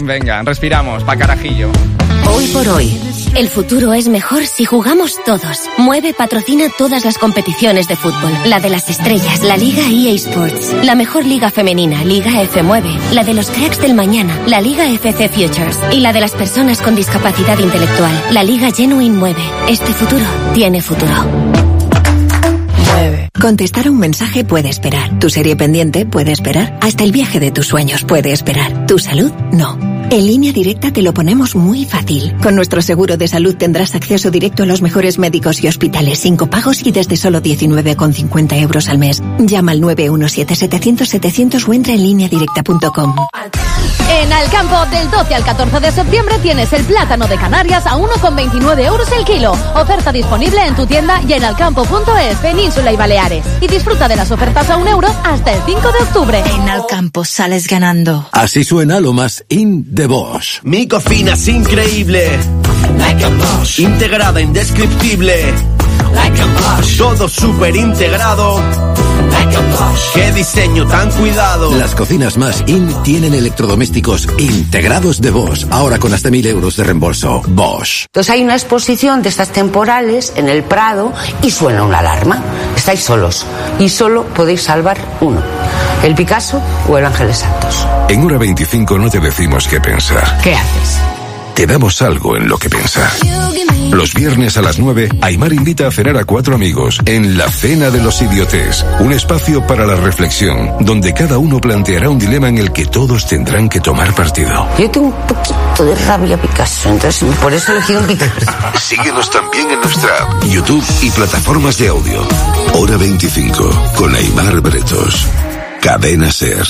Venga, respiramos, pa' carajillo. Hoy por hoy, el futuro es mejor si jugamos todos. Mueve patrocina todas las competiciones de fútbol. La de las estrellas, la Liga EA Sports. La mejor liga femenina, Liga F9. La de los cracks del mañana, la Liga FC Futures. Y la de las personas con discapacidad intelectual, la Liga Genuine mueve. Este futuro tiene futuro. Contestar a un mensaje puede esperar. Tu serie pendiente puede esperar. Hasta el viaje de tus sueños puede esperar. Tu salud, no. En Línea Directa te lo ponemos muy fácil. Con nuestro seguro de salud tendrás acceso directo a los mejores médicos y hospitales sin copagos y desde solo 19,50 euros al mes. Llama al 917-700-700 o entra en lineadirecta.com. En Alcampo, del 12 al 14 de septiembre tienes el plátano de Canarias a 1,29 euros el kilo. Oferta disponible en tu tienda y en alcampo.es, Península y Baleares. Y disfruta de las ofertas a 1 euro hasta el 5 de octubre. En Alcampo sales ganando. Así suena lo más in de Bosch. Mi cocina es increíble. Like a Bosch. Integrada, indescriptible. Like a Bosch. Todo súper integrado. Like a Bosch. Qué diseño tan cuidado. Las cocinas más in tienen electrodomésticos integrados de Bosch. Ahora con hasta 1.000 euros de reembolso. Bosch. Entonces hay una exposición de estas temporales en el Prado y suena una alarma. Estáis solos y solo podéis salvar uno. El Picasso o el Ángeles Santos. En Hora 25 no te decimos qué pensar. ¿Qué haces? Te damos algo en lo que pensar. Los viernes a las 9, Aimar invita a cenar a 4 amigos en La Cena de los Idiotes, un espacio para la reflexión, donde cada uno planteará un dilema en el que todos tendrán que tomar partido. Yo tengo un poquito de rabia Picasso, entonces por eso he elegido un Picasso. Síguenos también en nuestra app, YouTube y plataformas de audio. Hora 25, con Aimar Bretos. Cadena SER.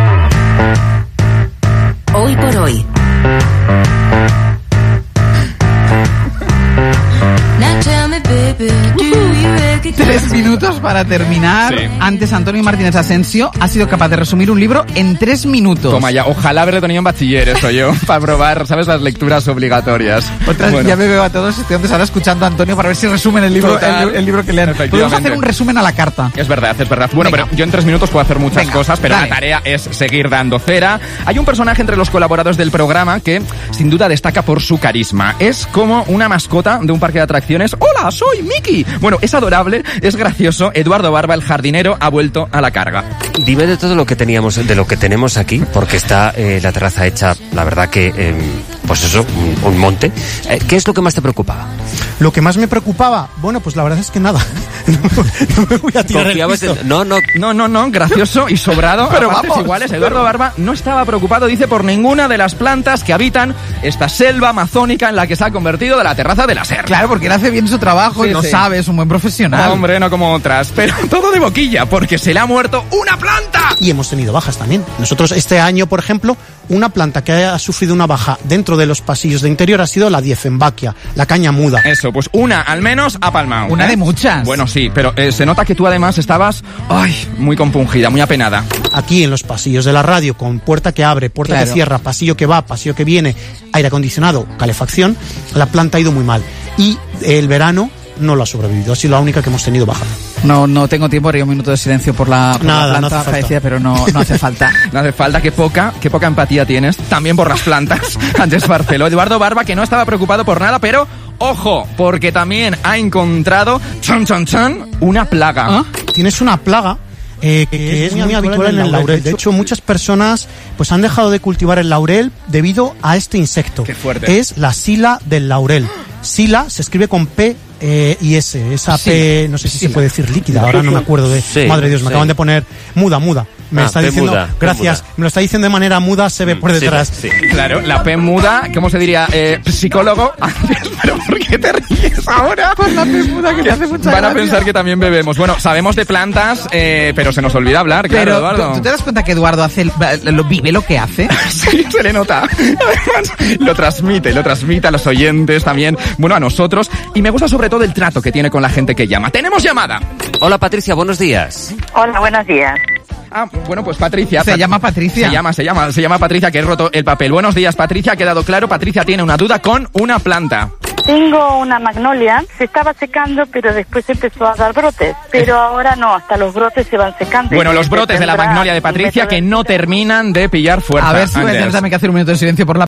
Hoy por hoy. 3 minutos para terminar. Sí. Antes Antonio Martínez Asensio ha sido capaz de resumir un libro en 3 minutos. Toma ya, ojalá haberle tenido en bachiller eso yo, para probar, ¿sabes? Las lecturas obligatorias. Otras, bueno. Ya me veo a todos estudiantes ahora escuchando a Antonio para ver si resumen el libro, el libro que lean. Podemos hacer un resumen a la carta. Es verdad. Bueno, venga. Pero yo en 3 minutos puedo hacer muchas cosas, pero dale. La tarea es seguir dando cera. Hay un personaje entre los colaboradores del programa que sin duda destaca por su carisma. Es como una mascota de un parque de atracciones. ¡Hola, soy Mickey! Bueno, es adorable, es gracioso. Eduardo Barba, el jardinero, ha vuelto a la carga. Dime de todo lo que teníamos, de lo que tenemos aquí, porque está la terraza hecha, la verdad que, pues eso, un monte. ¿Qué es lo que más te preocupaba? Lo que más me preocupaba, bueno, pues la verdad es que nada. No me voy a tirar el pisto. No, gracioso y sobrado. Pero vamos. Iguales, Eduardo Barba no estaba preocupado, dice, por ninguna de las plantas que habitan esta selva amazónica en la que se ha convertido de la terraza de la SER. Claro, porque él hace bien su trabajo y sabe, es un buen profesional. Hombre, no como otras, pero todo de boquilla, porque se le ha muerto una planta. Y hemos tenido bajas también. Nosotros este año, por ejemplo, una planta que ha sufrido una baja dentro de los pasillos de interior ha sido la Dieffenbachia, la caña muda. Eso, pues una al menos ha palmado. Una de muchas. Bueno, sí, pero se nota que tú además estabas muy compungida, muy apenada. Aquí en los pasillos de la radio, con puerta que abre, puerta que cierra, pasillo que va, pasillo que viene, aire acondicionado, calefacción, la planta ha ido muy mal. Y el verano no lo ha sobrevivido, ha sido la única que hemos tenido baja. No tengo tiempo, haría un minuto de silencio por la planta fallecida, pero no hace falta. No hace falta, qué poca empatía tienes, también por las plantas. Andrés Barceló, Eduardo Barba, que no estaba preocupado por nada, pero ojo, porque también ha encontrado, una plaga. ¿Ah? Tienes una plaga que es muy habitual en el laurel. De hecho, muchas personas pues han dejado de cultivar el laurel debido a este insecto. Qué fuerte. Es la sila del laurel. Sila se escribe con P y S. Esa P, no sé si se puede decir líquida, ahora no me acuerdo de... Madre Dios, me acaban de poner muda. Me está diciendo, muda, gracias, me lo está diciendo de manera muda, se ve por detrás. Sí. Claro, la P muda, ¿cómo se diría? Psicólogo. Pero ¿por qué te ríes ahora? Por la P muda, que te hace mucha gracia. Van a pensar que también bebemos. Bueno, sabemos de plantas, pero se nos olvida hablar, claro, pero, Eduardo. ¿tú te das cuenta que Eduardo vive lo que hace? Sí, se le nota. Además, lo transmite a los oyentes también, bueno, a nosotros. Y me gusta sobre todo el trato que tiene con la gente que llama. ¡Tenemos llamada! Hola, Patricia, buenos días. Hola, buenos días. Bueno, pues Patricia. ¿Se llama Patricia? Se llama Patricia, que he roto el papel. Buenos días, Patricia, ha quedado claro. Patricia tiene una duda con una planta. Tengo una magnolia, se estaba secando, pero después empezó a dar brotes. Pero ahora no, hasta los brotes se van secando. Bueno, los brotes de la magnolia de Patricia que no terminan de pillar fuerza. A ver si voy a tener también que hacer un minuto de silencio por la